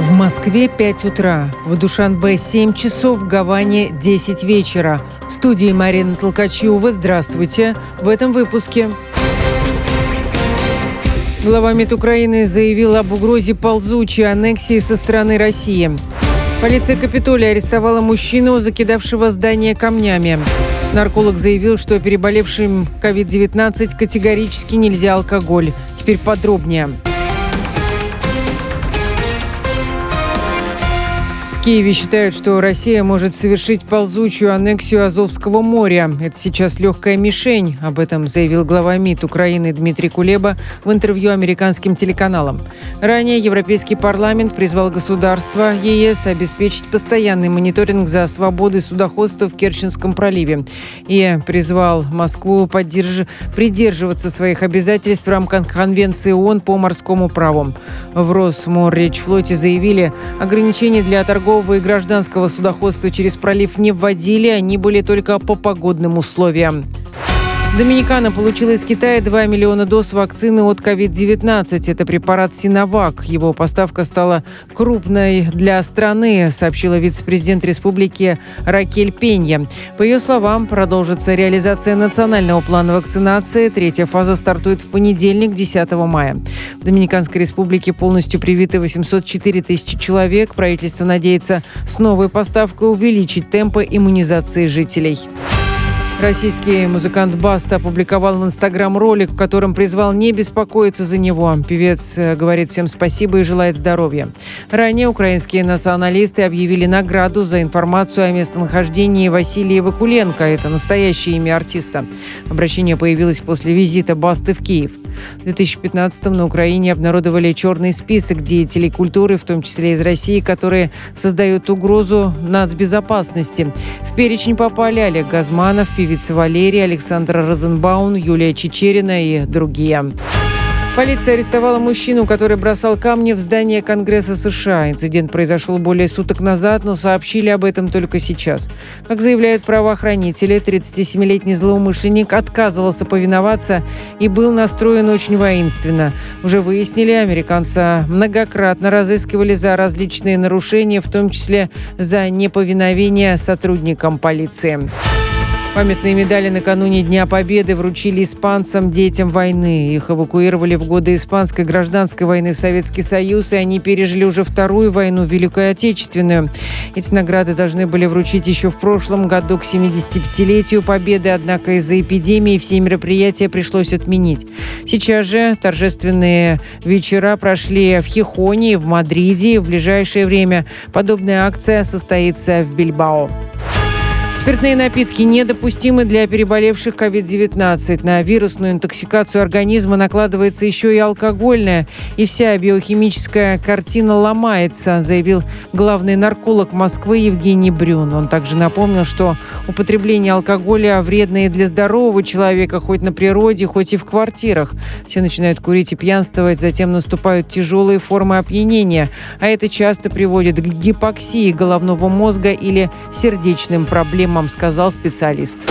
В Москве 5 утра, в Душанбе 7 часов, в Гаване 10 вечера. В студии Марина Толкачева. Здравствуйте. В этом выпуске. Глава МИД Украины заявил об угрозе ползучей аннексии со стороны России. Полиция Капитолия арестовала мужчину, закидавшего здание камнями. Нарколог заявил, что переболевшим COVID-19 категорически нельзя алкоголь. Теперь подробнее. В Киеве считают, что Россия может совершить ползучую аннексию Азовского моря. Это сейчас легкая мишень. Об этом заявил глава МИД Украины Дмитрий Кулеба в интервью американским телеканалам. Ранее Европейский парламент призвал государства ЕС обеспечить постоянный мониторинг за свободой судоходства в Керченском проливе и призвал Москву придерживаться своих обязательств в рамках Конвенции ООН по морскому праву. В Росморречфлоте заявили, ограничения для торговли и гражданского судоходства через пролив не вводили, они были только по погодным условиям. Доминикана получила из Китая 2 миллиона доз вакцины от COVID-19. Это препарат Синовак. Его поставка стала крупной для страны, сообщила вице-президент республики Ракель Пенья. По ее словам, продолжится реализация национального плана вакцинации. Третья фаза стартует в понедельник, 10 мая. В Доминиканской республике полностью привиты 804 тысячи человек. Правительство надеется с новой поставкой увеличить темпы иммунизации жителей. Российский музыкант Баста опубликовал в Инстаграм ролик, в котором призвал не беспокоиться за него. Певец говорит всем спасибо и желает здоровья. Ранее украинские националисты объявили награду за информацию о местонахождении Василия Вакуленко. Это настоящее имя артиста. Обращение появилось после визита Басты в Киев. В 2015-м на Украине обнародовали черный список деятелей культуры, в том числе из России, которые создают угрозу нацбезопасности. В перечень попали Олег Газманов, певица Валерия, Александр Розенбаум, Юлия Чичерина и другие. Полиция арестовала мужчину, который бросал камни в здание Конгресса США. Инцидент произошел более суток назад, но сообщили об этом только сейчас. Как заявляют правоохранители, 37-летний злоумышленник отказывался повиноваться и был настроен очень воинственно. Уже выяснили, американца многократно разыскивали за различные нарушения, в том числе за неповиновение сотрудникам полиции. Памятные медали накануне Дня Победы вручили испанцам, детям войны. Их эвакуировали в годы Испанской гражданской войны в Советский Союз, и они пережили уже Вторую войну, Великую Отечественную. Эти награды должны были вручить еще в прошлом году к 75-летию Победы, однако из-за эпидемии все мероприятия пришлось отменить. Сейчас же торжественные вечера прошли в Хихоне, в Мадриде, и в ближайшее время подобная акция состоится в Бильбао. Спиртные напитки недопустимы для переболевших COVID-19. На вирусную интоксикацию организма накладывается еще и алкогольная, и вся биохимическая картина ломается, заявил главный нарколог Москвы Евгений Брюн. Он также напомнил, что употребление алкоголя вредно и для здорового человека, хоть на природе, хоть и в квартирах. Все начинают курить и пьянствовать, затем наступают тяжелые формы опьянения, а это часто приводит к гипоксии головного мозга или сердечным проблемам, сказал специалист.